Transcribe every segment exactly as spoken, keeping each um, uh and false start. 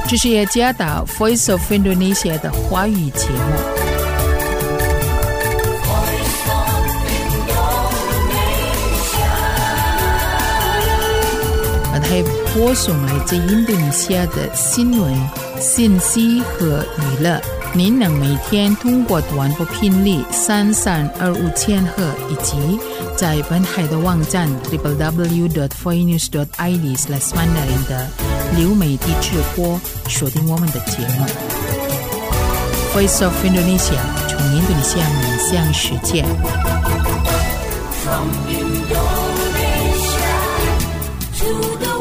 这是耶加达 Voice of Indonesia 的华语节目。还播送来自印度尼西亚的新闻、信息和娱乐。您能每天通过短波频率三三二五千赫以及在本海的网站 double-u double-u double-u dot voinews dot i d slash mandarin 的流媒体直播锁定我们的节目。Voice of Indonesia 从印度尼西亚面向世界。From Indonesia to the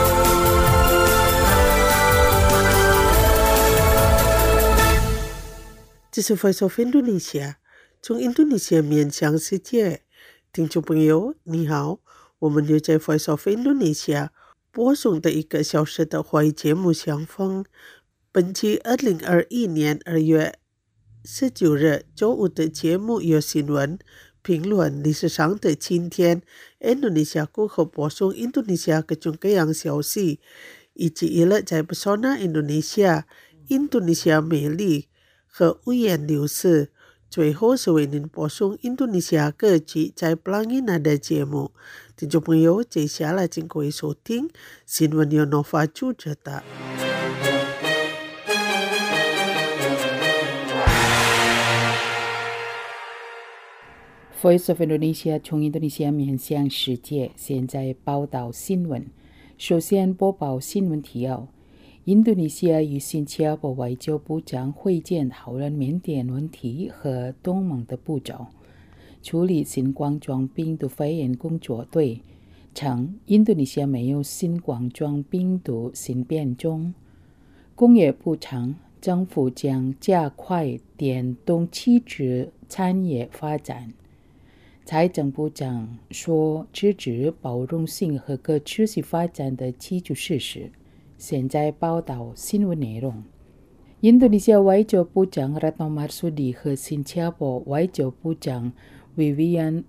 这是 Voice of Indonesia 从印度尼西亚面向世界。听众朋友你好，我们又在 Voice of Indonesia 播送的一个小时的华语节目相逢。本期二零二一年二月十九日周五的节目有新闻、评论、历史上的今天、印度尼西亚过后播送印度尼西亚各种各样消息，以及娱乐在 Pesona Indonesia、印度尼西亚美丽和五颜六色。最后是为您播送印度尼西亚各级在 Pelangi Nada 节目。听众朋友，接下来请各位收听新闻由 Nova 主持的。 Voice of Indonesia 从印度尼西亚面向世界，现在报道新闻。首先播报新闻提要。印度尼西亚与新加坡外交部长会见，讨论缅甸问题和东盟的步骤。处理新冠状病毒肺炎工作队称，印度尼西亚没有新冠状病毒新变种。工业部称，政府将加快电动汽车产业发展。财政部长说，支持包容性和可持续发展的基础设施。现在报道新闻内容。印度尼西亚外交部长 Retno Marsudi 和新加坡外交部长 Vivian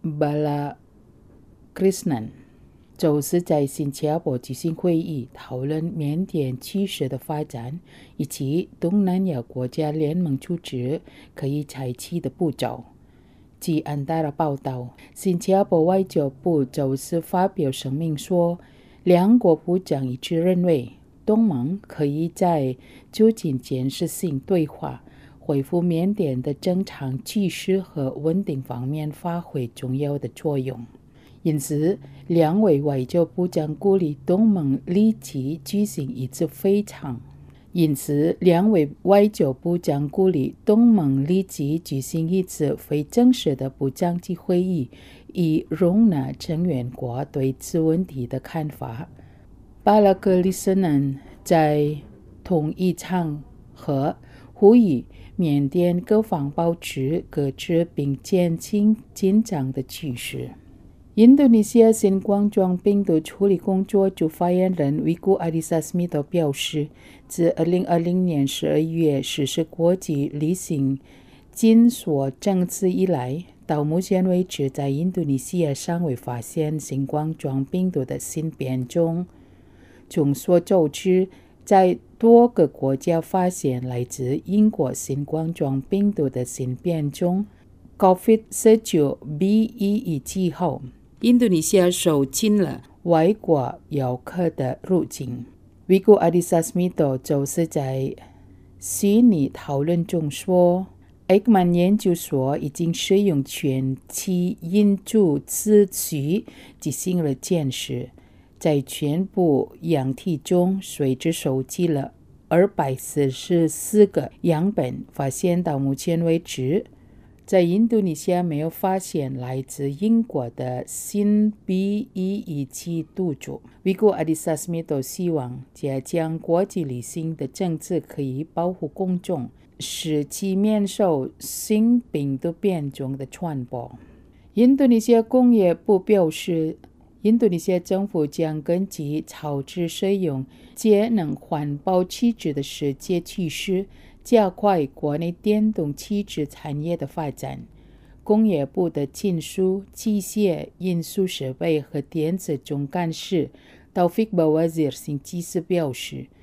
Balakrishnan 周四在新加坡举行会议，讨论缅甸局势的发展以及东南亚国家联盟组织可以采取的步骤。据安达拉报道，新加坡外交部周四发表声明说，两国部长一致认为东盟可以在促进建设性对话、恢复缅甸的正常局势和稳定方面发挥重要的作用。因此，两位外交部长鼓励东盟立即举行一次会场。因此，两位外交部长鼓励东盟立即举行一次非正式的部长级会议，以容纳成员国对此问题的看法。巴拉克利斯南在同一场合呼吁缅甸各方保持克制并减轻紧张的趋势。印度尼西亚新冠状病毒处理工作组发言人维古阿迪萨斯米多表示，自二零二零年十二月实施国际旅行禁锁政策以来，到目前为止，在印度尼西亚尚未发现新冠状病毒的新变种。众所周知，在多个国家发现来自英国新冠状病毒的新变种 COVID 十九 B 一 以及后，印度尼西亚受禁了外国游客的入境。维古阿迪萨斯米多周四在悉尼讨论中说，埃克曼研究所已经使用全期印度自序进行了检视。在全部样体中，随之收集了二百四十四个样本，发现到目前为止，在印度尼西亚没有发现来自英国的新 B 一 以及毒株。维古阿迪萨斯米多希望加强国际旅行的政策，可以保护公众，使其免受新病毒变种的传播。印度尼西亚工业部表示，印度尼西亚政府将根据超值使用节能环保汽车的世界趋势，加快国内电动汽车产业的发展。工业部的金属、机械、运输设备和电子总干事 Taufik Bawazir 星期四表示，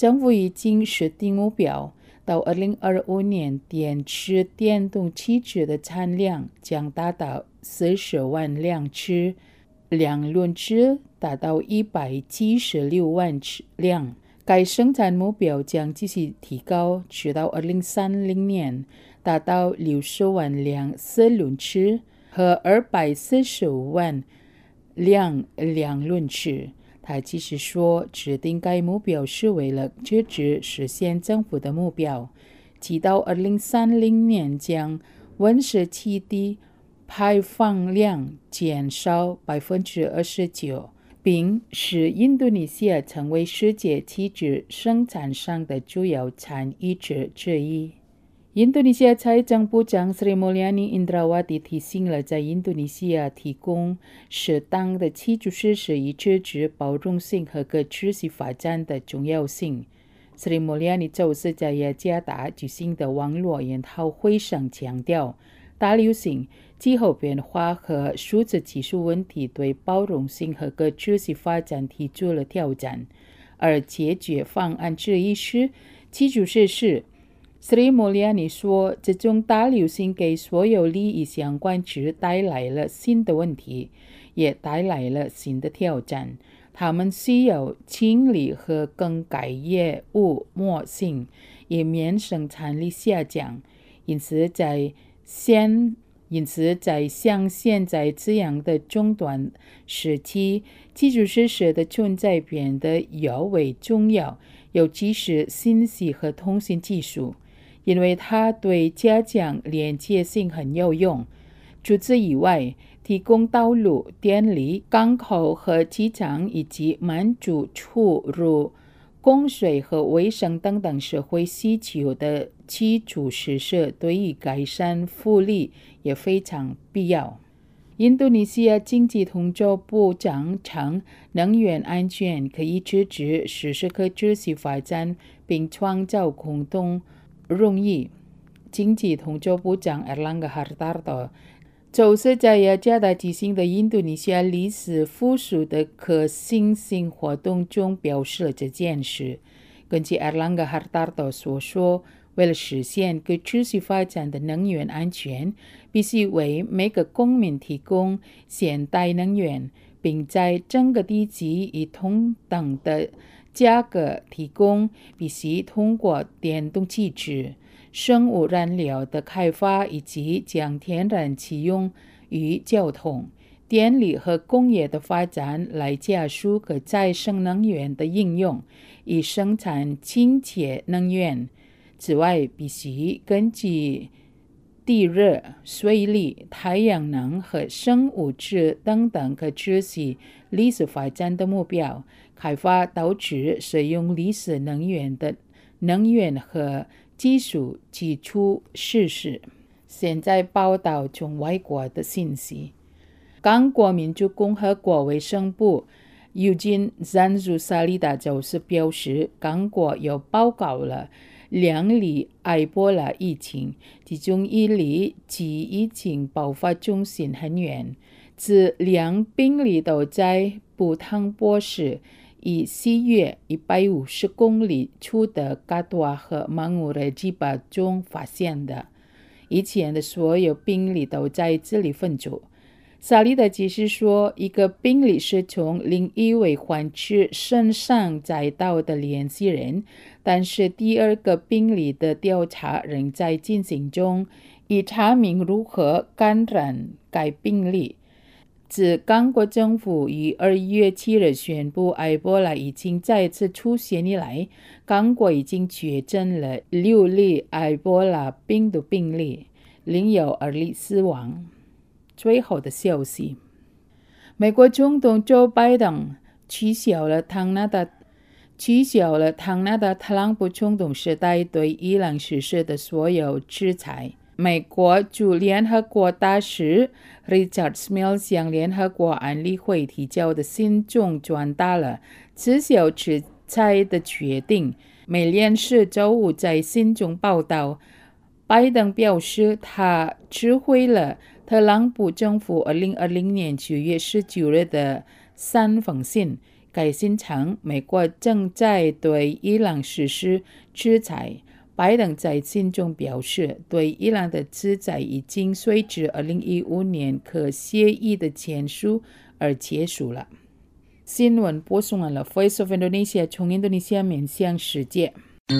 政府已经设定目标，到二零二五年电池电动汽车的产量将达到四十万辆车，两轮车达到一百七十六万辆。该生产目标将继续提高，直到二零三零年达到六十万辆四轮车和二百四十五万辆两轮车。他继续说，制定该目标是为了确实实现政府的目标，即到二零三零年将温室气体排放量减少百分之二十九。并使印度尼西亚成为世界汽车生产商的主要产业者之一。印度尼西亚财政部长 Sri Mulyani Indrawati 提醒了在印度尼西亚提供适当的基础设施以支持包容性和可持续发展的重要性。Sri Mulyani 周四在雅加达举行的网络研讨会上强调，大流行、气候变化和数字技术问题对包容性和可持续发展提出了挑战，而解决方案之一是基础设施。Sri Mulyani 说，这种大流行给所有利益相关者带来了新的问题，也带来了新的挑战。他们需要清理和更改业务模型，以免生产力下降。因此在现因此在像现在这样的中断时期，基础设施的存在变得尤为重要，尤其是信息和通信技术，因为它对加强连接性很有用。除此以外，提供道路、电力、港口和机场，以及满足出入、供水和卫生等等社会需求的基础设施，对于改善福利也非常必要。印度尼西亚经济统筹部长称，能源安全可以支持实施可持续发展，并创造共同荣誉。经济统筹部长 Erlangga Hartarto 周四在雅加达举行的印度尼西亚历史复苏的可行性活动中表示了这件事。根据 Erlangga Hartarto 所说，为了实现可持续发展的能源安全，必须为每个公民提供现代能源，并在整个地区以同等的价格提供。必须通过电动汽车、生物燃料的开发，以及将天然气用于交通、电力和工业的发展来加速可再生能源的应用，以生产清洁能源。此外，必须根据地热、水力、太阳能和生物质等等可持续历史发展的目标，开发导致使用历史能源的能源和技术基础设施。现在报道从外国的信息。刚果民主共和国卫生部 Eugene Zanzu Salida 周四表示，刚果又报告了两例埃博拉疫情，其中一例距疫情爆发中心很远。这两病例都在布汤波市以西约一百五十公里处的嘎多瓦和曼乌热吉巴中发现的。以前的所有病例都在这里分组。萨利达解释说，一个病例是从另一位患者身上载到的联系人，但是第二个病例的调查仍在进行中，以查明如何感染该病例。自刚果政府于二月七日宣布埃博拉疫情再次出现以来，刚果已经确诊了六例埃博拉病毒病例，另有二例死亡。最后的消息，美国总统 Joe Biden 取消了唐纳达取消了唐纳达特朗普总统时代对伊朗实施的所有制裁。美国驻联合国大使 Richard Smith 向联合国安理会提交的信中转达了撤销制裁的决定。美联社周五在信中报道，拜登表示他知会了特朗普政府二零二零年九月十九日的三封信， 该信称美国正在对伊朗实施制裁。拜登在信中表示，对伊朗的制裁已经随着二零一五年核协议的签署而结束了。新闻播送完了 Voice of Indonesia 从印度尼西亚面向世界。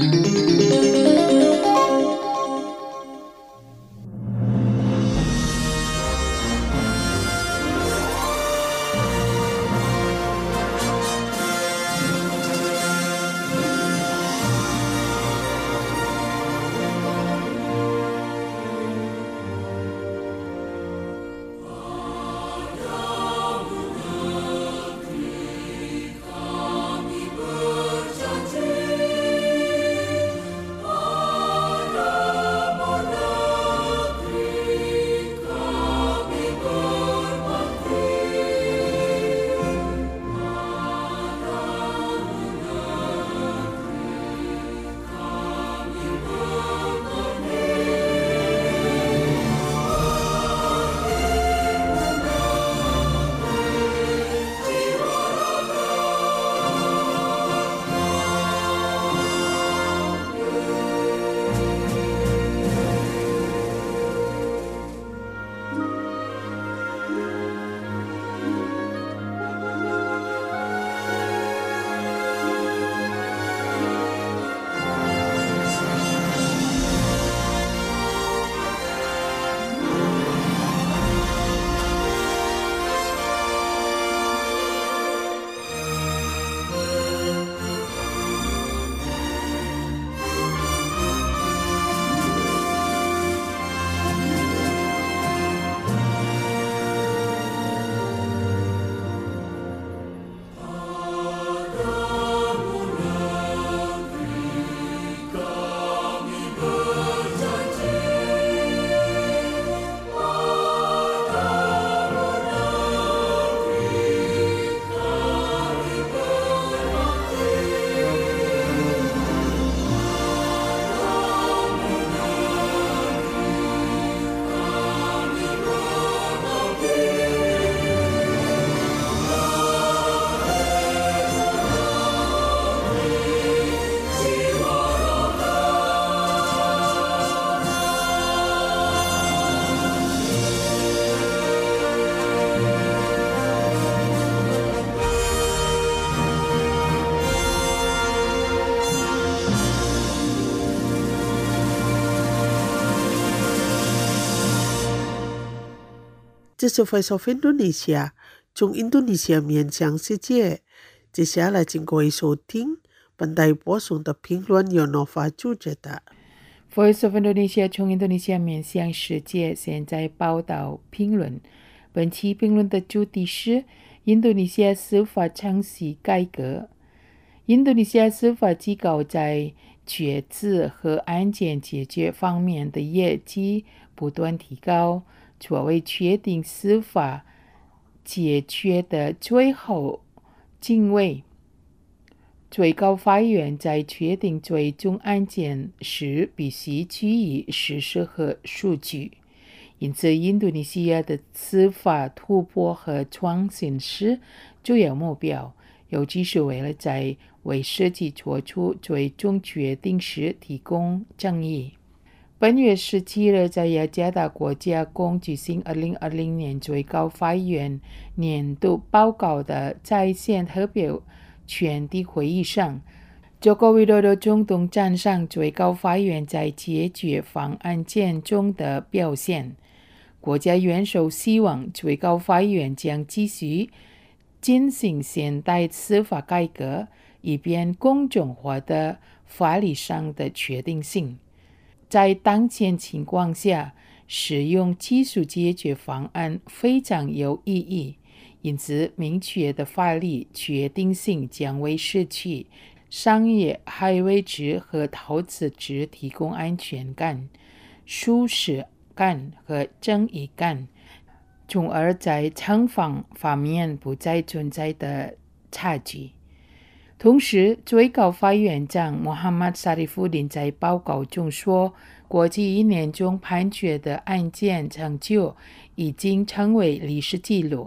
这是 Voice of Indonesia 从印度尼西亚面向世界。接下来请各位收听本台播送的评论由 Nova 主持的。 Voice of Indonesia 从印度尼西亚面向世界，现在报道评论。本期评论的主题是印度尼西亚司法程序改革。印度尼西亚司法机构在决策和案件解决方面的业绩不断提高。作为确定司法解决的最后敬畏，最高法院在决定最终案件时必须基于事实和数据。因此，印度尼西亚的司法突破和创新是主要目标，尤其是为了在为实际做出最终决定时提供正义。本月十七日，在雅加达国家公举行二零二零年最高法院年度报告的在线发表全体会议上，佐科维多多总统赞赏最高法院在解决方案件中的表现。国家元首希望最高法院将继续进行现代司法改革，以便公众获得法律上的确定性。在当前情况下，使用技术解决方案非常有意义，因此明确的法律确定性将为失去商业捍卫者和投资者提供安全感、舒适感和正义感，从而在惩罚方面不再存在的差距。同时，最高法院长穆罕默德·沙里夫丁在报告中说，过去一年中判决的案件成就已经成为历史记录。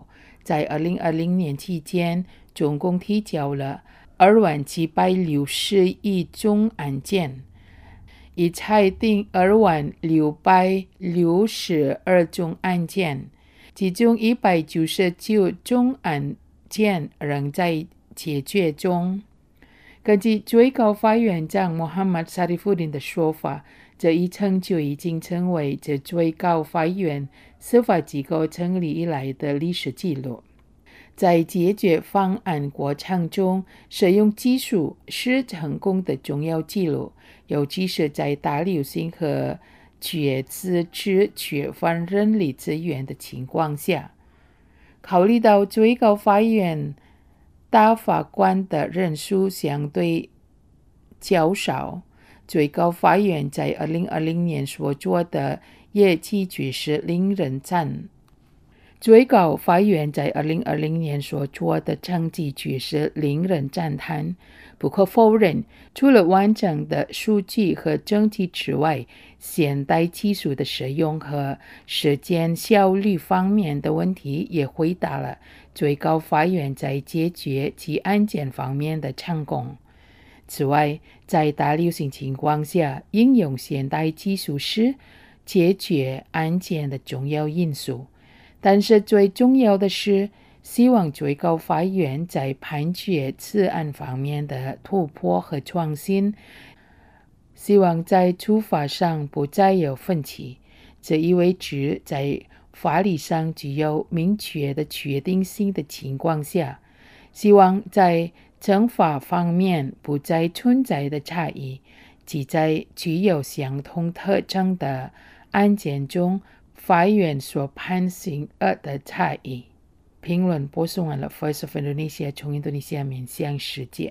在二零二零年期间，总共提交了二万七百六十一宗案件，已裁定二万六百六十二宗案件，其中一百九十九宗案件仍在解决中。根据最高法院长穆罕默德·沙里夫丁的说法，这一成就已经成为这最高法院司法机构成立以来的历史记录。在解决方案过程中，使用技术是成功的重要记录，尤其是在大流行和缺资质缺乏人力资源的情况下。考虑到最高法院大法官的人数相对较少，最高法院在二零二零年所做的业绩确实令人赞。最高法院在二零二零年所做的成绩确实令人赞叹。不可否认，除了完整的数据和证据之外，现代技术的使用和时间效率方面的问题也回答了最高法院在解决其案件方面的成功。此外，在大流行情况下，应用现代技术是解决案件的重要因素。但是最重要的是，希望最高法院在判决此案方面的突破和创新，希望在处罚上不再有分歧。这意味着在法律上具有明确的确定性的情况下，希望在惩罚方面不再存在的差异，即在具有相同特征的案件中，法院所判刑额的差异。评论播送完了 Voice of Indonesia 从印度尼西亚面向世界。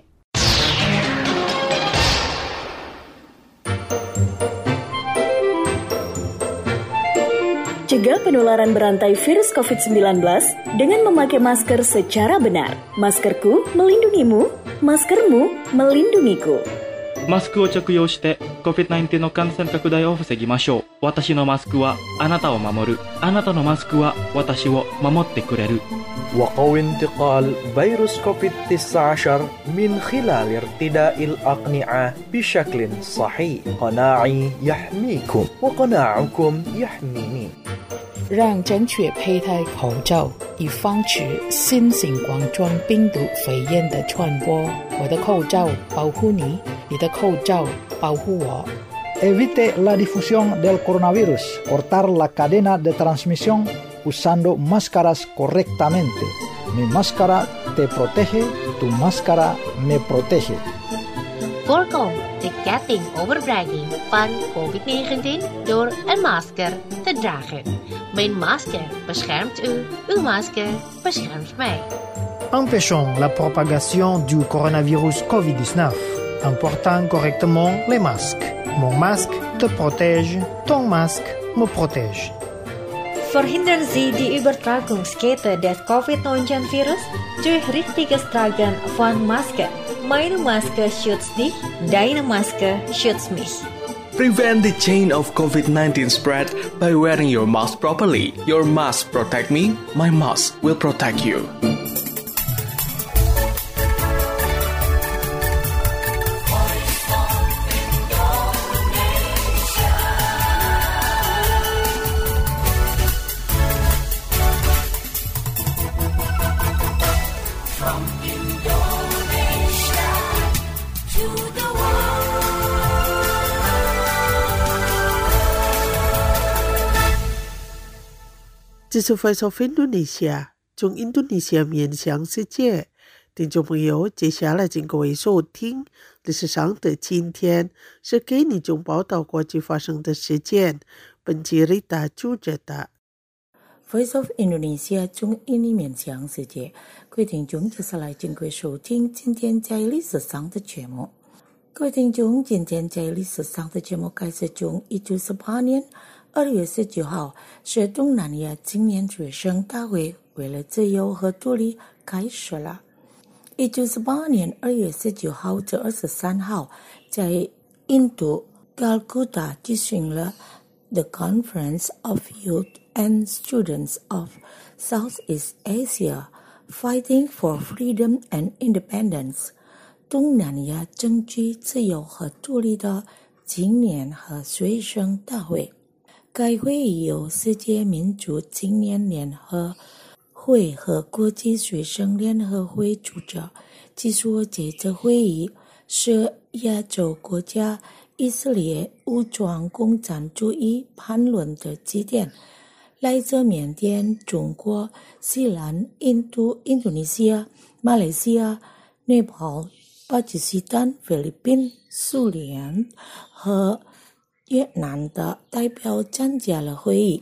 Cegah penularan berantai virus covid sembilan belas dengan memakai masker secara benar. Maskerku melindungimu, maskermu melindungiku. マスクを着用して コビッドナインティーン の感染拡大を防ぎましょう。私のマスクはあなたを守る。あなたのマスクは私を守ってくれる。 وقوي انتقال فيروس كوفيد تسعة عشر من خلال ارتداء الأقنعة بشكل صحيح. قناعي يحميكم وقناعكم يحميني. 让正确佩戴口罩，以防止新型冠状病毒肺炎的传播。我的口罩保护你，你的口罩保护我。 Evite la difusión del coronavirus. Cortar la cadena de transmisión usando máscaras correctamente. Mi máscara te protege, tu máscara me protege. Voorkom de ketting overbrenging van covid negentien door een masker te dragen. Mijn masker beschermt u, uw masker beschermt mij. Empêchons la propagation du coronavirus covid dix-neuf en portant correctement les masques. Mon masque te protège, ton masque me protège. Verhindern Sie die Übertragungskette des covid neunzehn virus durch richtiges Tragen von Maske. Meine Maske schützt dich, deine Maske schützt mich. Prevent the chain of covid nineteen spread by wearing your mask properly. Your mask protect me, my mask will protect you. 这是 Voice of Indonesia 从印度尼西亚面向世界。听众朋友，接下来请各位收听历史上的今天，是给你中报道国际发生的事件。本期Rita主持的 Voice of Indonesia 从印尼面向世界。各位听众，接下来请各位收听今天在历史上的节目。各位听众，今天在历史上的节目开始从一九四八年二月十九号是东南亚青年学生大会为了自由和独立开始了。一九四八年二月十九号至二十三号，在印度 Calcutta 举行了 the Conference of Youth and Students of Southeast Asia Fighting for Freedom and Independence 东南亚争取自由和独立的青年和学生大会。该会议由世界民主青年联合会和国际学生联合会主责。据说这次会议是亚洲国家以色列武装共产主义叛乱的起点。来自缅甸、中国、西兰、印度、印度尼西亚、马来西亚、内保、巴基斯坦、菲律宾、苏联和越南的代表参加了会议。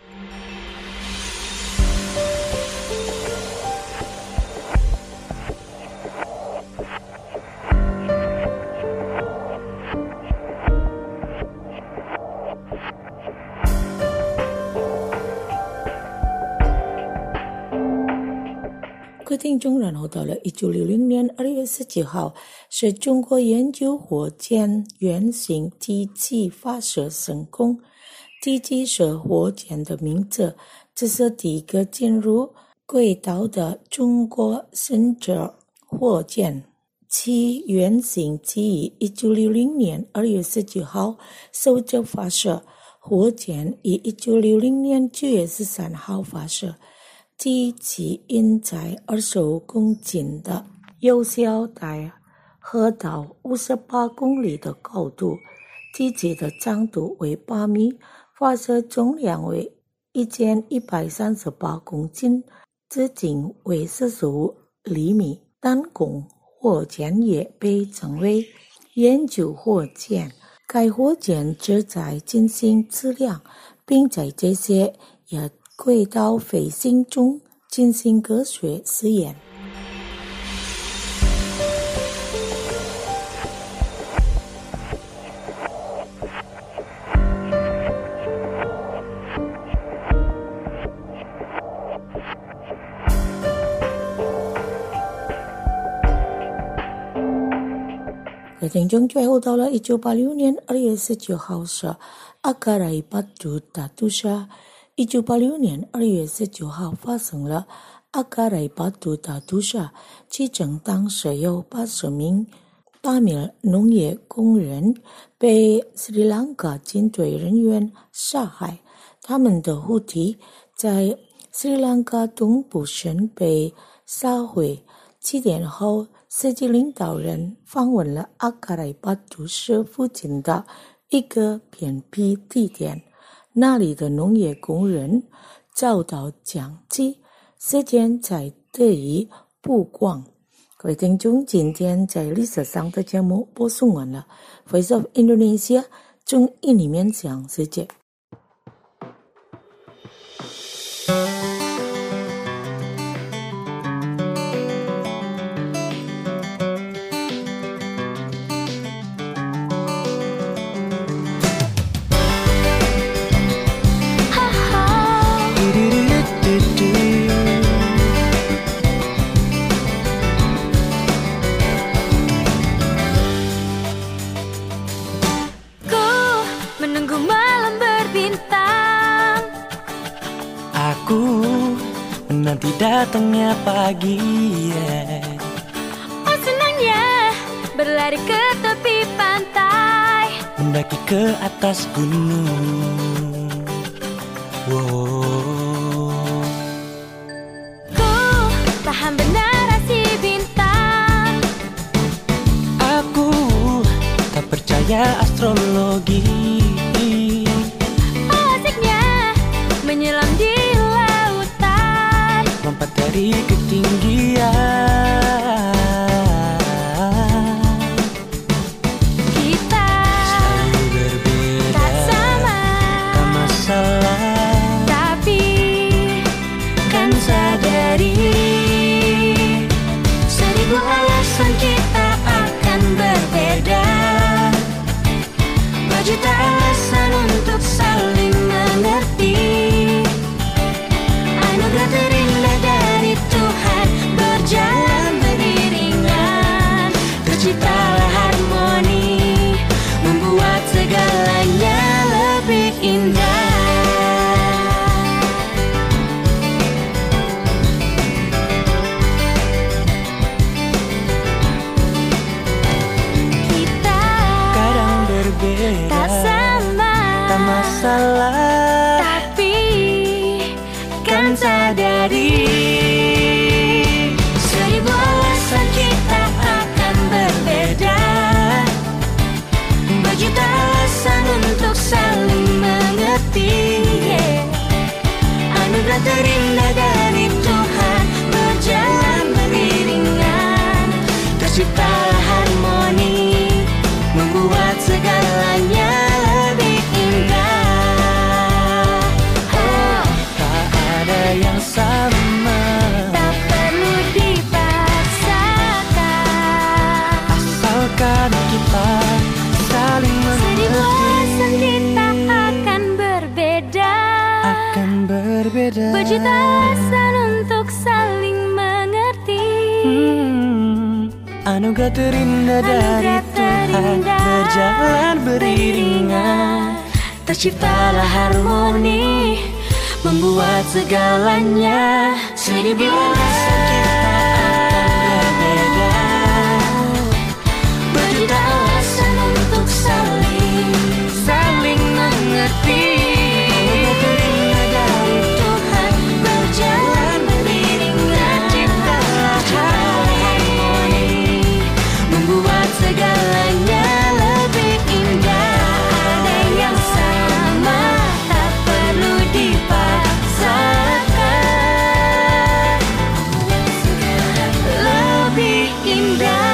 各位听众，然后到了一九六零年二月十九号，是中国研究火箭原型机器发射成功。机器是火箭的名字，这是第一个进入轨道的中国神舟火箭。其原型机于一九六零年二月十九号首次发射，火箭于一九六零年九月十三号发射。机器运载二十五公斤的有效带核到五十八公里的高度，机器的长度为八米，发射重量为一千一百三十八公斤，直径为四十五厘米。弹弓火箭也被称为研究火箭。该火箭旨在进行质量，并在这些也轨道飞行中进行科学实验。各位听众，最后到了一九八六年二月十九号是阿卡莱巴杜大屠杀。一九八六年二月十九号发生了阿卡莱巴杜大屠杀，其中当时有八十名大名农业工人被斯里兰卡军队人员杀害，他们的尸体在斯里兰卡东部省被烧毁。七点后，世界领导人访问了阿卡莱巴杜市附近的一个偏僻地点，那里的农业工人遭到枪击，事件才得以曝光。各位听众，今天在历史上的节目播送完了。Voice of Indonesia 中印里面讲世界。 Nanti datangnya pagi, yeah. Oh senangnya berlari ke tepi pantai, mendaki ke atas gunung. Wow. Ku paham benar rasi bintang. Aku tak percaya astrologi. Oh asiknya menyelam di lompat dari ketinggian. Kita selalu berbeda, tak sama, tak masalah, tapi kan sadari seribu alasan kita akan berbeda, berjuta alasan untuk saling mengerti. Anugerah terindah dari Tuhan. terindah dari Tuhan berjalan beriringan. Terciptalah harmoni, membuat segalanya lebih indah. Oh, tak ada yang sama, tak perlu dipaksakan, asalkan kita saling sedih bosan mengerti. kita akan berbeda, Akan berbeda, berjuta alasan untuk saling mengerti. Hmm, anugerah terindah dari Anugerah Tuhan terindah berjalan beriringan. Terciptalah harmoni, membuat segalanya sedih bosan kita akan berbeda, berjuta alasan untuk saling saling mengerti. Anugerah dari Tuhan berjalan beriringan. Terciptalah harmoni, membuat segalanya lebih indah. Ada yang sama, tak perlu dipaksakan, lebih indah.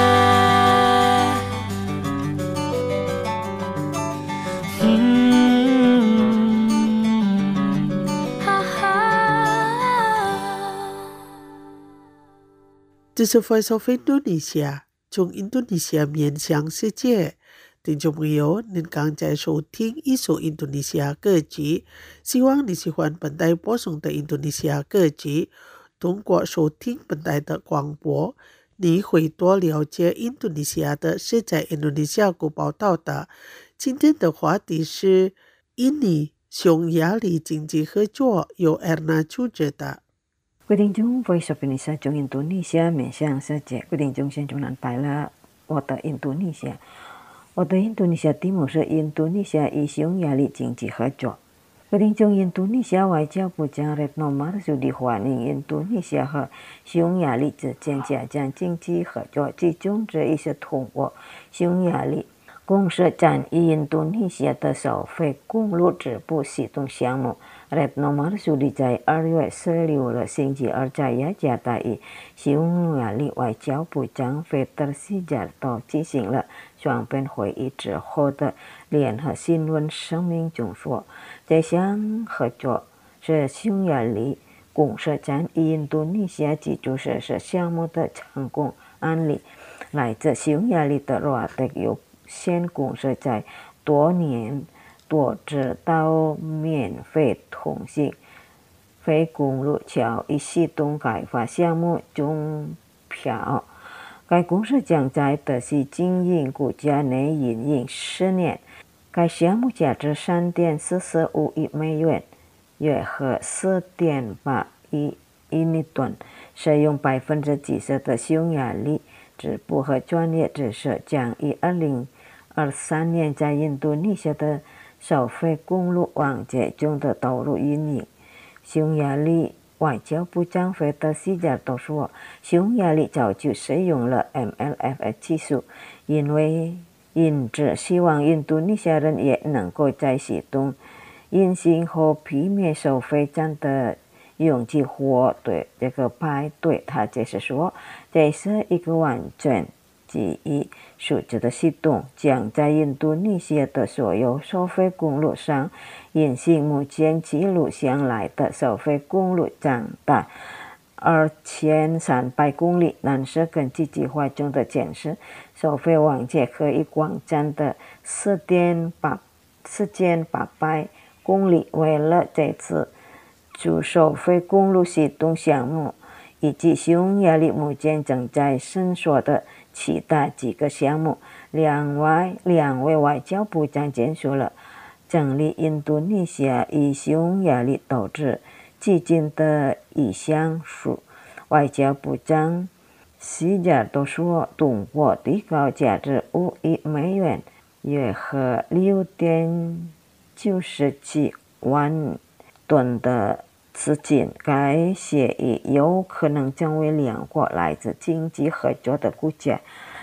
这是 Voice of Indonesia 从印度尼西亚面向世界。听众朋友，您刚才收听一首印度尼西亚歌曲，希望你喜欢本台播送的印度尼西亚歌曲。通过收听本台的广播，你会多了解印度尼西亚的事。在印度尼西亚国报道的，今天的话题是印尼匈牙利经济合作，由 Erna 主持的。 各位听众 ，Voice of Indonesia 从印度尼西亚面向世界。各位听众，现在南来了我的印度尼西亚。我的印度尼西亚题目是印度尼西亚与匈牙利经济合作。各位听众，印度尼西亚外交部长 Retno Marsudi 欢迎印度尼西亚和匈牙利之间加强经济合作，其中之一是通过匈牙利公社站与印度尼西亚的收费公路支付系统项目。Retno Marsudi 在二月十六日星期二在雅加达与匈牙利外交部长 Peter Sijarto 进行了双边会议之后的联合新闻声明中说，这项合作是匈牙利公社站与印度尼西亚基础设施项目的成功案例。来自匈牙利的 Roatek 有限公社在多年多指导免费通行非公路桥与系统开发项目中票，该公司将在德西经营国家内运营十年。该项目价值三点四四五亿美元，约合四点八亿英吨，使用百分之几十的匈牙利支付和专业知识，将于二零二三年在印度尼西亚的收费公路网接中的投入运营。匈牙利外交部长费德西加都说，匈牙利早就使用了 M L F 技术，因为因此希望印度尼西亚人也能够在系统运行后避免收费站的拥挤或对这个排队。他解释说，这是一个完全记忆数字的系统，将在印度尼西亚的所有收费公路上运行。目前记录下来的收费公路长达二千三百公里，但是根据计划中的显示，收费网界可以广占的四点八四千八百公里。为了这次主收费公路系统项目，以及匈牙利目前正在申索的其他几个项目，两位两位外交部长签署了成立印度尼西亚与匈牙利投资基金的意向书。外交部长西加都说，通过提高价值五亿美元，约合六点九十七万吨的资金，该协议有可能成为两国来自经济合作的国家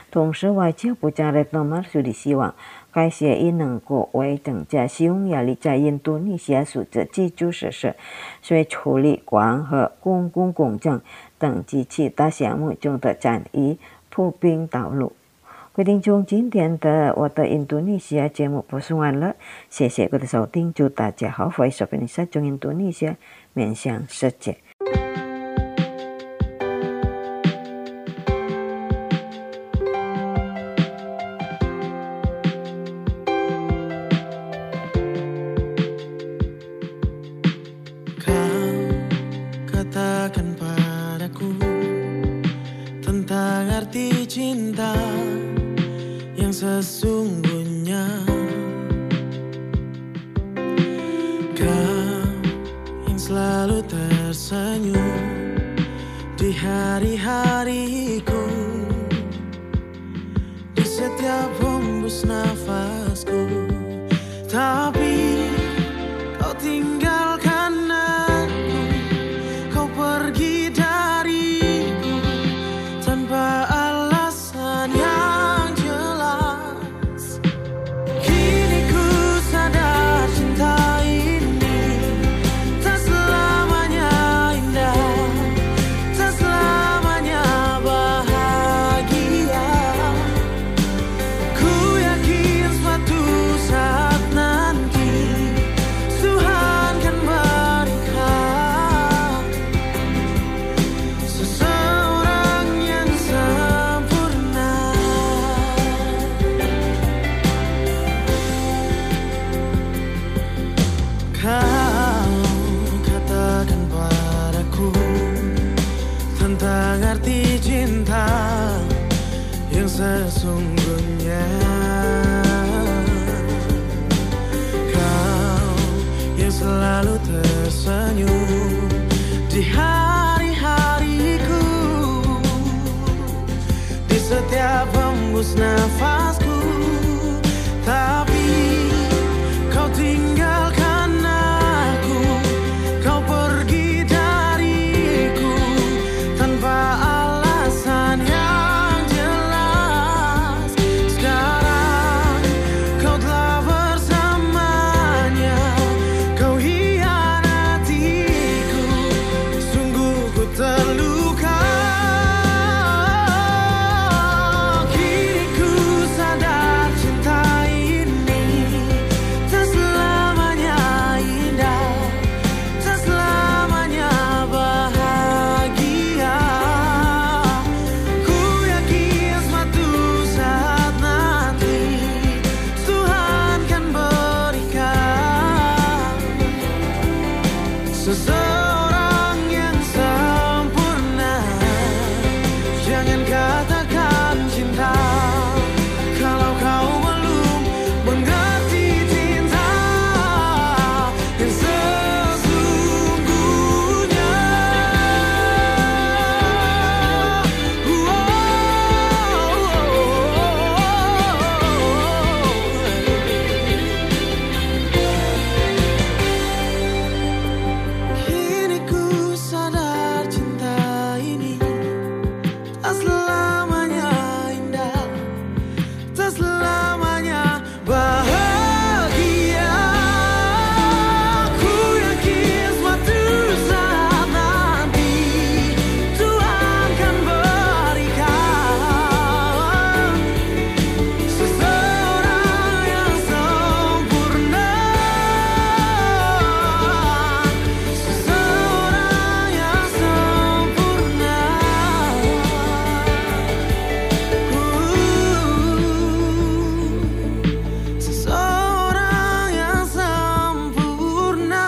同时外交部长Retno Marsudi希望该协议能够为增加使用压力在印度尼西亚数字基础设施、水处理管和公共工程等及其他项目中的战役铺平道路。各位听众，今天的我的印度尼西亚节目播送完了，谢谢各位的收听，祝大家好，Voice of Indonesia中印度尼西亚面向世界。 Katakan padaku tentang arti cinta yang sesungguhnya. Kau yang selalu tersenyum di hari-hariku, di setiap hembus nafasku. Tapi kau tinggalkan aku, kau pergi dariku tanpa alasan yang jelas. Kini ku sadar cinta ini tak selamanya indah, tak selamanya bahagia. Ku yakin suatu saat nanti Tuhan kan berikan seseorang yang sempurna. Kau katakan padaku tentang arti cinta yang sesungguhnya. Kau yang selalu tersenyum di hari-hariku, di setiap hembus nafasku. Tapi kau tinggalkan aku, kau pergi dariku tanpa alasan yang jelas. Sekarang kau telah bersamanya, kau hianatiku, sungguh ku terluka. Kini ku sadar cinta ini tak selamanya indah, tak selamanya bahagia. Ku yakin suatu saat nanti Tuhan kan berikan seseorang yang sempurna. Jangan katakan cinta kalau kau belum mengerti cinta yang sesungguhnya. Kini ku sadar cinta ini tak selamanya indah, tak selamanya bahagia. Ku yakin suatu saat nanti Tuhan kan berikan seseorang yang sempurna, seseorang yang sempurna. Seseorang yang sempurna.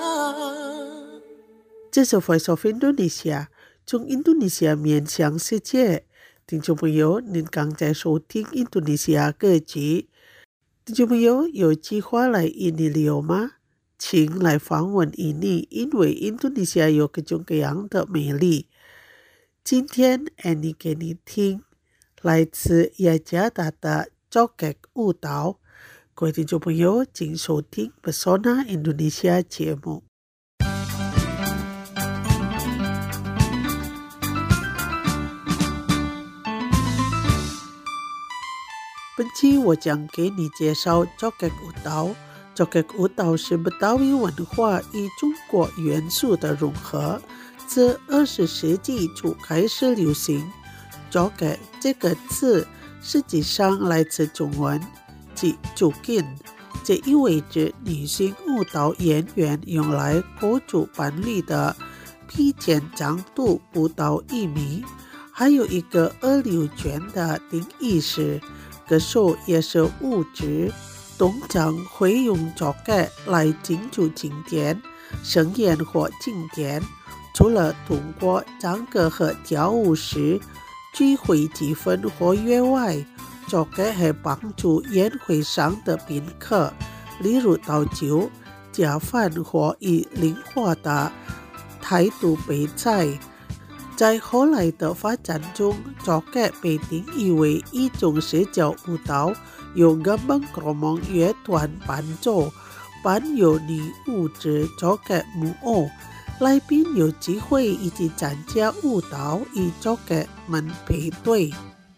这是 Voice of Indonesia 从印度尼西亚面向世界。听众朋友，您刚在收听印度尼西亚歌曲。听众朋友，有计划来印尼旅游吗？请来访问印尼，因为印度尼西亚有各种各样的美丽。今天 Annie 给你听来自雅加达的 Joget 舞蹈。各位听众朋友，请收听 Pesona Indonesia 节目。 本期我将给你介绍 Joget 舞蹈。Joget 舞蹈是 Betawi 文化与中国元素的融合，自二十世纪初开始流行。Joget 这个字实际上来自中文，即 joget， 这意味着女性舞蹈演员用来构筑伴侣的披肩长度不到一米。还有一个二流圈的定义是，歌手也是舞者，通常会用 Joget 来庆祝庆典、盛宴或庆典。除了通过唱歌和跳舞时聚会气氛活跃外， Joget 还帮助宴会上的宾客，例如倒酒、加饭或以灵活的态度备菜。在后来的发展中， Joget 被定义为一种社交舞蹈，由gabang kromong乐团伴奏，伴有女舞者 Joget 木偶。来宾有机会一起参加舞蹈，与 Joget 们配对。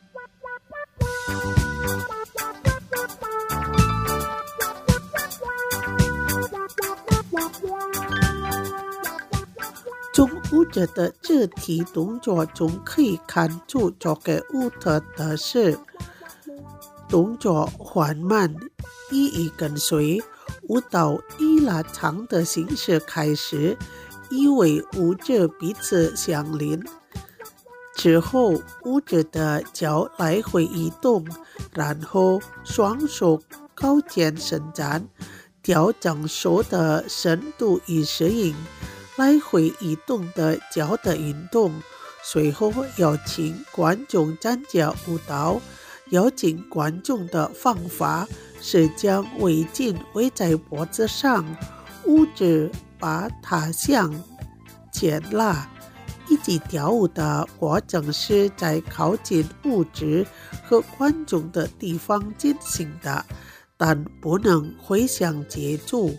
从舞者的肢体动作中可以看出 Joget 舞的特色，动作缓慢，一一跟随。舞蹈以拉长的形式开始，以为舞者彼此相邻。之后，舞者的脚来回移动，然后双手高肩伸展，调整手的深度与适应来回移动的脚的运动。随后邀请观众参加舞蹈。邀请观众的方法是将围巾围在脖子上，舞者把它向前拉。一起跳舞的过程是在靠近舞者和观众的地方进行的，但不能互相接触。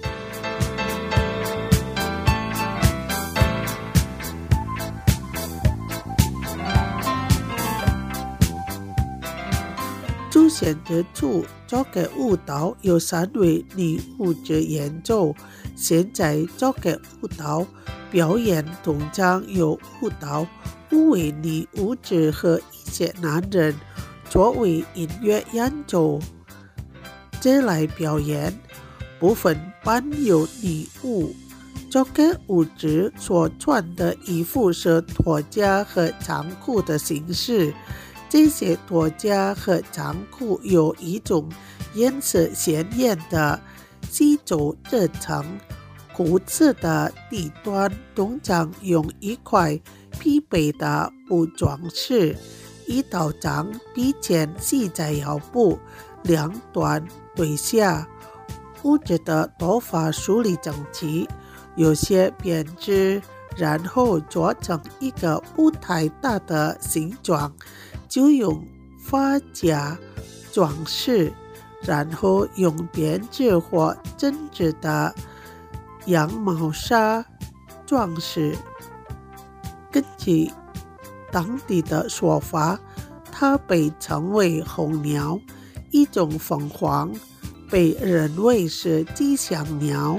主显得出 Joget 舞蹈有三位女舞者演奏。现在 Joget 舞蹈表演通常由舞蹈五位女舞者和一些男人作为音乐演奏者来表演，部分伴有女舞。Joget 舞者所穿的衣服是拖家和长裤的形式。这些拖家和长裤有一种颜色鲜艳的细轴制成，裤子的底端通常用一块披背的布装饰，一道章披肩系在腰部，两端对下。舞者的头发梳理整齐，有些编织，然后做成一个不太大的形状，就用发夹装饰，然后用编织或针织的羊毛纱装饰。根据当地的说法，它被称为红鸟，一种凤凰，被认为是吉祥鸟。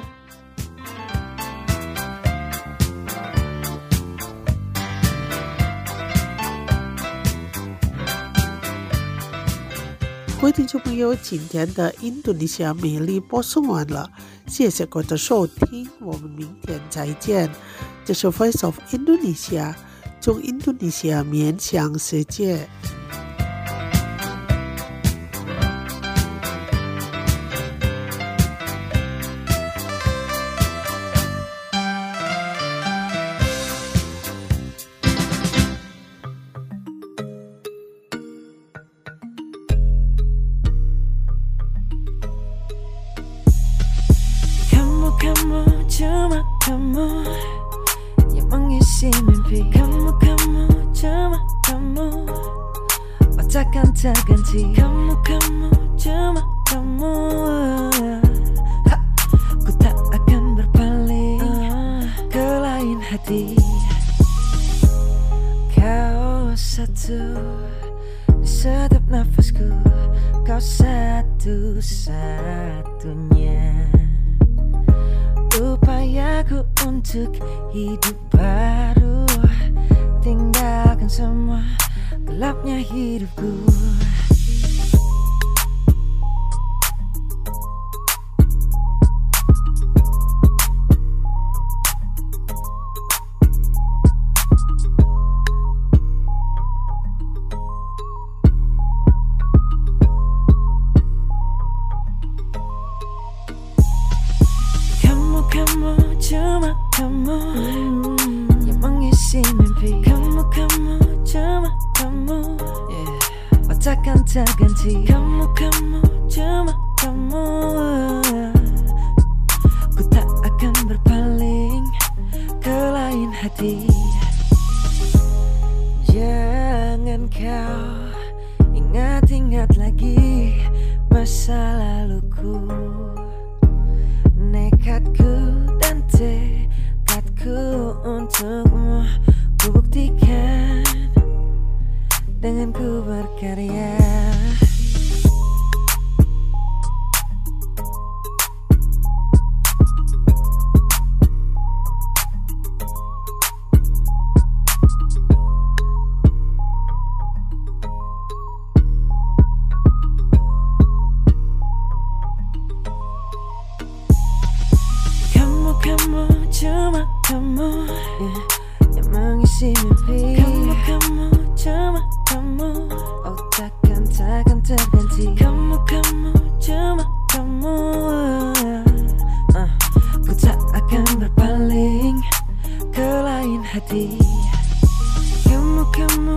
各位听众朋友，今天的印度尼西亚美丽播送完了，谢谢各位的收听，我们明天再见。这是 Voice of Indonesia， 从印度尼西亚面向世界。 Kamu cuma kamu yang mengisi mimpi. Kamu kamu cuma kamu, takkan terganti. Kamu kamu cuma kamu, ha, ku tak akan berpaling ke lain hati. Kau satu. setiap nafasku, kau satu-satunya upayaku untuk hidup baru, tinggalkan semua gelapnya hidupku. Kamu, cuma kamu yang mengisi mimpi. Kamu, kamu, cuma kamu, yeah. Oh takkan terganti. Kamu, kamu, cuma kamu. Ku tak akan berpaling ke lain hati. Jangan kau ingat-ingat lagi masa laluku, nekatku dan tekadku untukmu ku buktikan dengan ku berkarya. Kamu, cuma kamu, yeah, yang mengisi mimpi. Kamu, kamu, cuma kamu, oh takkan, takkan terganti. Kamu, kamu, cuma kamu, uh, ku tak akan berpaling ke lain hati. Kamu, kamu,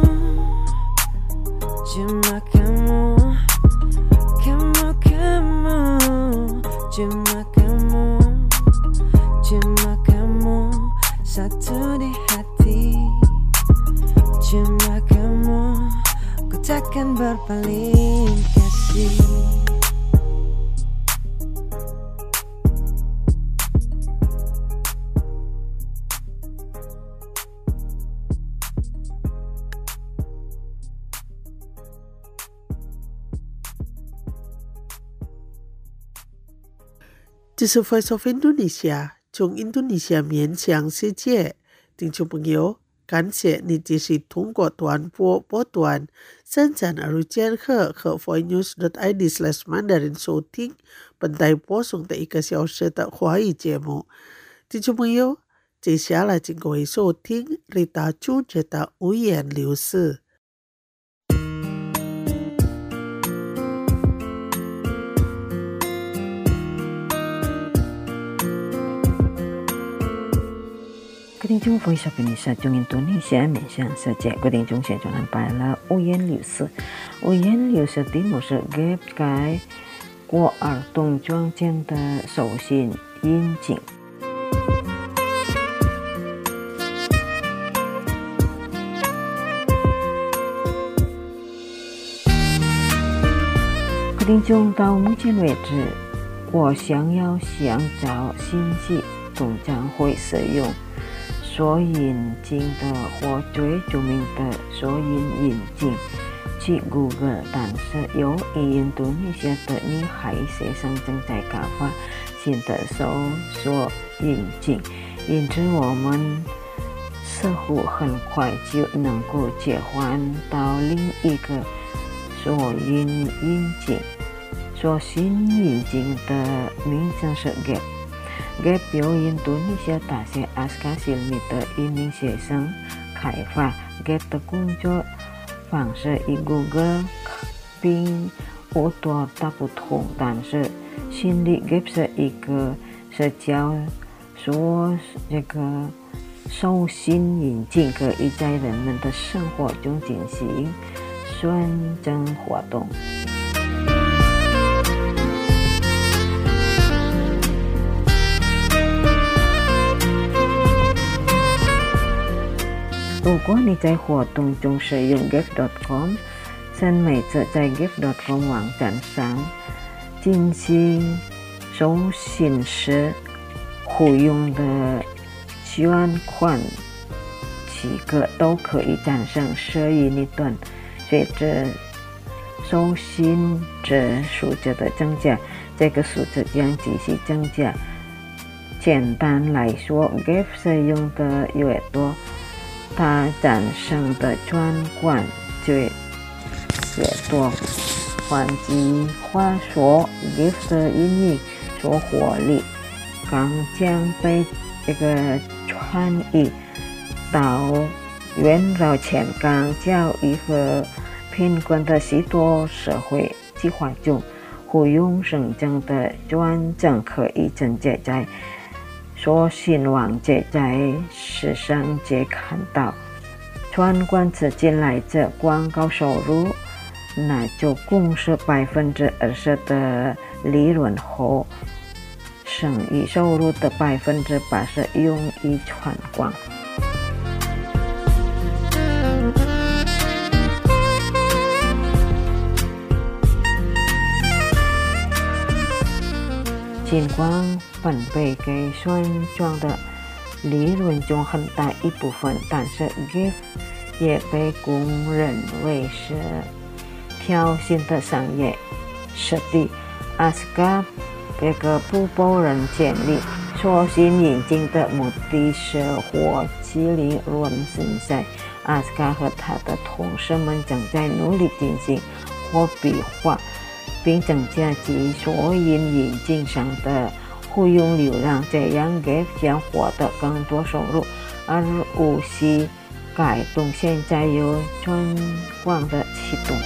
cuma kamu, kamu, kamu, cuma kamu, cuma kamu, satu di hati. Cuma kamu, ku takkan berpaling kasih. This is Voice of Indonesia， 从印度尼西亚面向世界。听众朋友，感谢你继续通过短波波段三站而监贺和 voicenews dot i d slash mandarin 收听本台播送的一个小时的华语节目。听众朋友，接下来请各位收听 Rita 朱姐的五言六事。 各位听众 Voice of Indonesia 中印度尼西亚面向世界，各位听众现在安排了五言六事。五言六事题目是给改过儿童中间的手心引颈。各位听众，到目前为止，我想要想找信息，通常会使用索引擎的或最著名的索引引擎去 Google， 但是由于印度尼西亚的女孩学生正在开发新的搜索引擎，因此我们似乎很快就能够切换到另一个索引引擎。索引引擎的名称是 Gap。Gap 由印度尼西亚大学阿斯卡西米的一名学生开发。Gap 的工作方式与 Google 并无多大不同，但是心理 Gap 是一个社交说这个搜寻引擎，可以在人们的生活中进行宣传活动。如果你在活动中使用 gap dot com， ฉัน每次在 gap dot com 网站上进行搜寻时，互用的捐款几个都可以战胜摄影一段。随着收信者数字的增加，这个数字将继续增加。简单来说 ，G I F 使用的越多，它产生的专管就越多。换句话说 ，G I F 的音译说火力刚将被这个传译到围绕前刚教育和贫困的许多社会计划中，呼吁生长的专政可以直接在所信望界在市上界看到。专管资金来自广告收入，那就共是百分之二十的利润后，剩余收入的百分之八十用于传广。尽管本被给算账的利润中很大一部分，但是 G I F 也被公认为是挑衅的商业实体。阿斯卡这个不包人建立所新引进的目的是获取利润生产。阿斯卡和他的同事们正在努力进行货币化，并增加其所引引进上的雇佣流量，这样 G I F 将获得更多收入，而无需改动现在有专广的启动。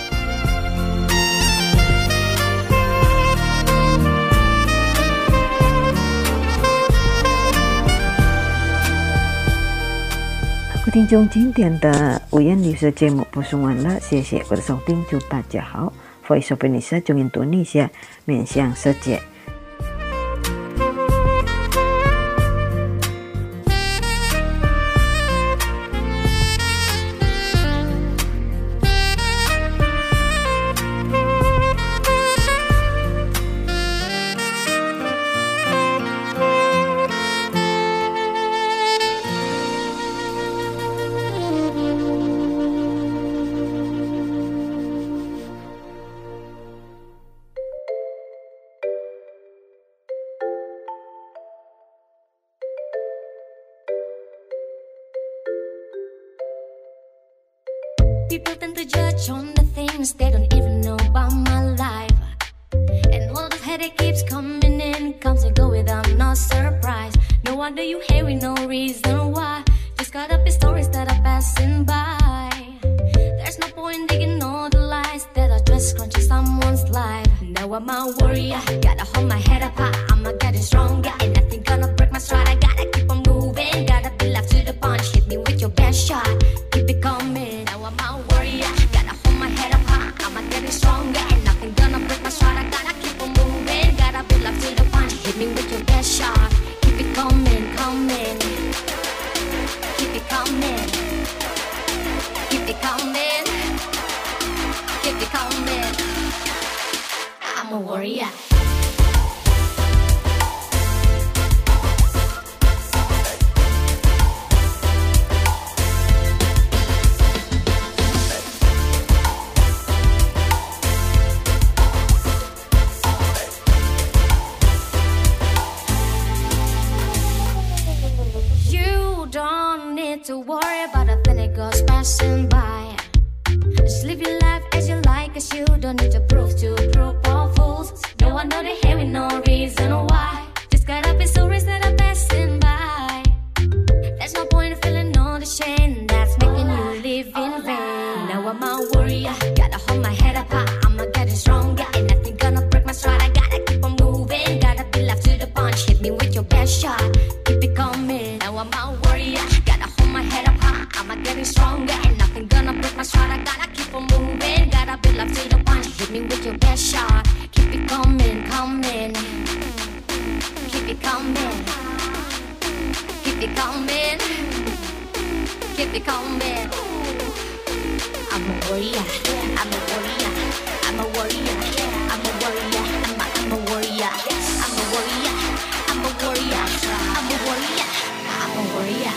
各位听众，今天的五言律师节目播送完了，谢谢各位收听，祝大家好。Voice of Indonesia 中印度尼西亚面向世界。 People tend to judge on the things they don't even know about my life. And all the headache keeps coming in, comes and go without no surprise. No wonder you hate with no reason why. Just got up in stories that are passing by. There's no point digging all the lies that are just crunching someone's life. Now I'm a warrior, gotta hold my head up high. I'ma get it stronger, and nothing gonna break my stride. I gotta keep on moving, gotta be left to the punch. Hit me with your best shot, keep it coming. Now I'm a warrior, gotta hold my head up high. I'ma get it stronger, and nothing gonna break my stride. I gotta keep on moving, gotta be left to the punch. Hit me with your best shot, keep it coming, coming. Keep it coming, keep it coming, keep it coming. I'm a warrior. To worry about a thing that goes passing by. Just live your life as you like, cause you don't need to prove to a group of fools. No one know they hate with no reason why. Just gotta be stories that are passing by. There's no point in feeling all the shame that's making you live in vain. Now I'm a warrior, gotta hold my head up high. I'ma get it stronger, and nothing gonna break my stride. I gotta keep on moving, gotta be left to the punch. Hit me with your best shot, keep it coming. Now I'm a warrior, my head up high, I'ma get stronger, and nothing gonna break my stride. I gotta keep on moving, gotta be left to the punch. Hit me with your best shot, keep it coming, coming. Keep it coming, keep it coming, keep it coming. I'm a warrior, I'm a warrior, I'm a warrior, I'm a warrior, I'm a, I'm a warrior, I'm a warrior, I'm a warrior, I'm a warrior, I'm a warrior.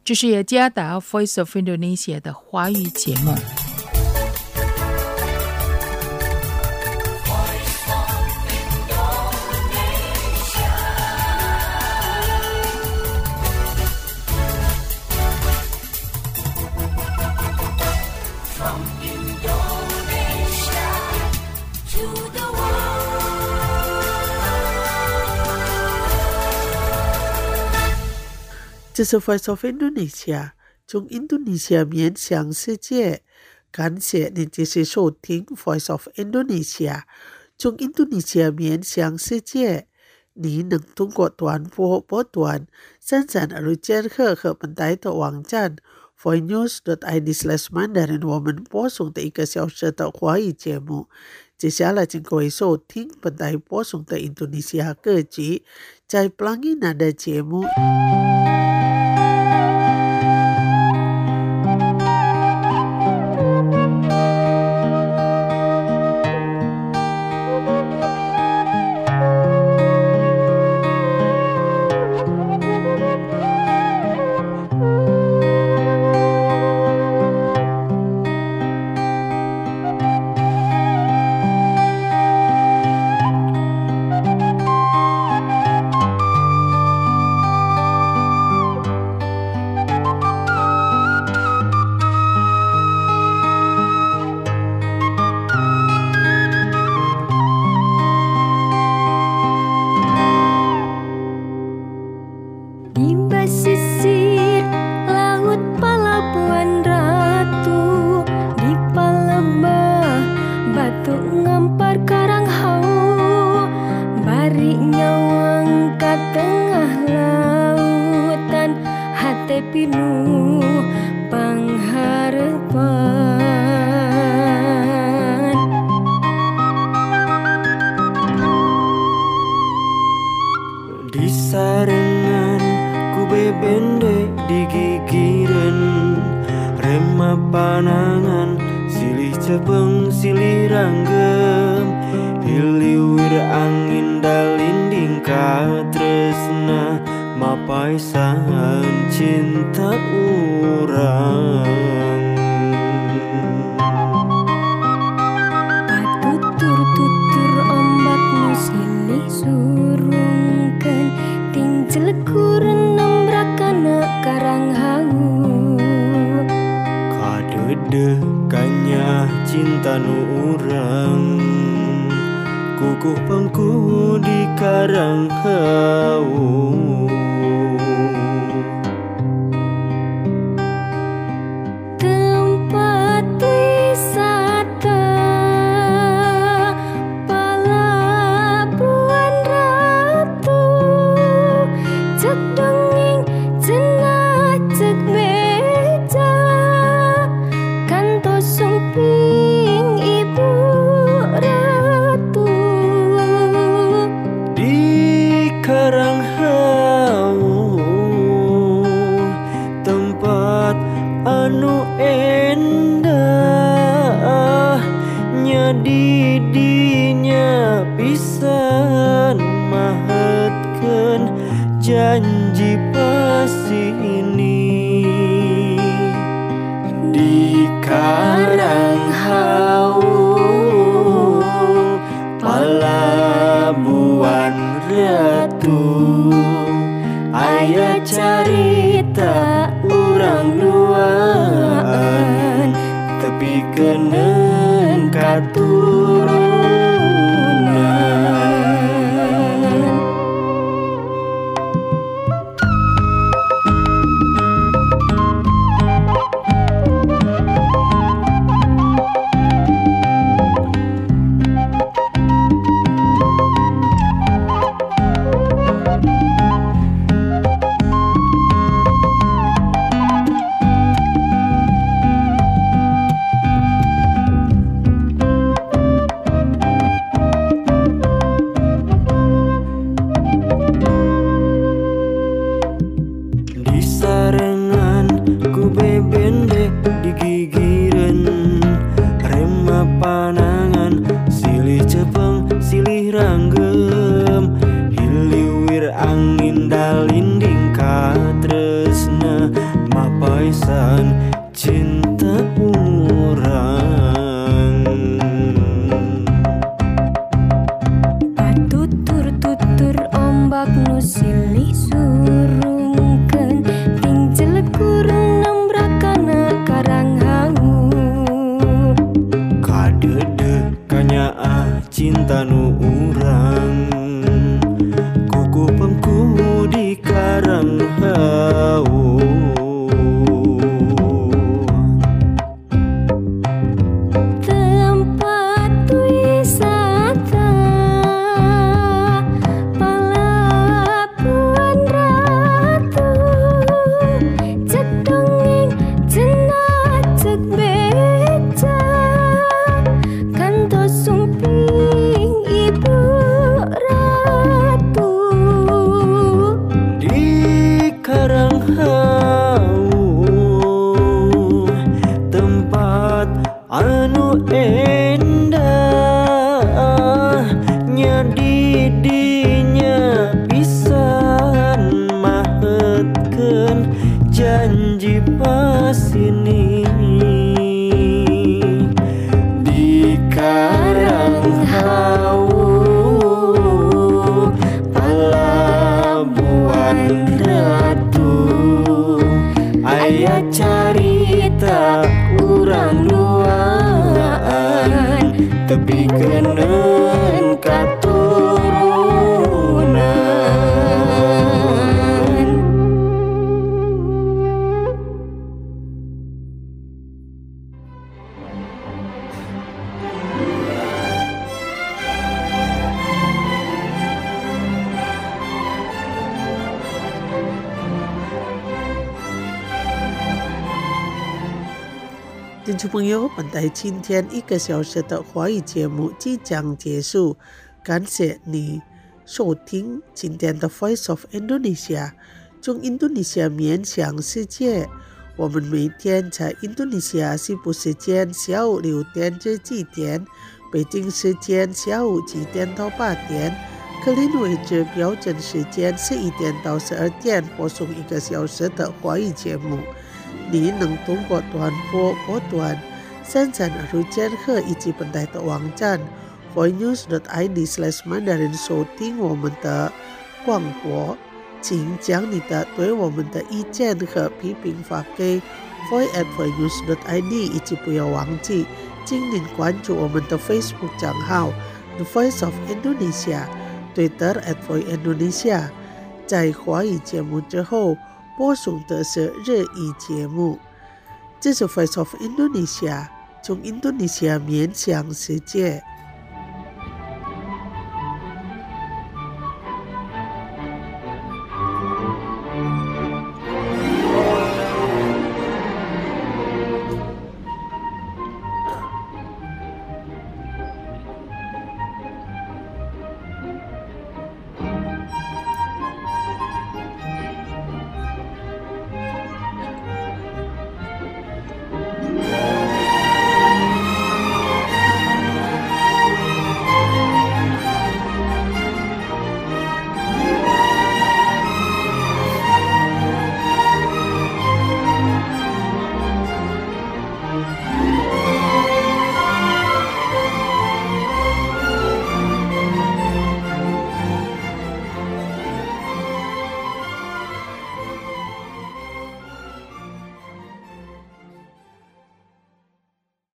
这是雅加达 Voice of Indonesia 的华语节目。 这是 Voice of Indonesia 从印度尼西亚面向世界，感谢您继续收听 Voice of Indonesia 从印度尼西亚面向世界。你能通过短波波段生产而监测和本台的网站 voicenews dot i d slash mandarin 我们播送的一个小时的华语节目。接下来请各位收听本台播送的印度尼西亚歌曲，在 Pelangi Nada 节目。 saat anu endahnya di dinya pisan mahetkeun janji pasini di karang hawu palabuhan ratu aya carita urang duaan tepikeun katurunan. 听众朋友，本台今天一个小时的华语节目即将结束，感谢你收听今天的 Voice of Indonesia， 从印度尼西亚面向世界。我们每天在印度尼西亚西部时间下午六点至七点，北京时间下午七点到八点，克林维治标准时间十一点到十二点播送一个小时的华语节目。你能通过短波波段、三层日间和以及本台的网站 voicenews dot i d slash mandarin 收听我们的广播。请将你的对我们的意见和批评发给 voice at voicenews dot i d， 以及不要忘记请您关注我们的 Facebook 账号 The Voice of Indonesia、Twitter at voice Indonesia。在华语节目之后播送的是日语节目。这是 Voice of Indonesia， 从印度尼西亚面向世界。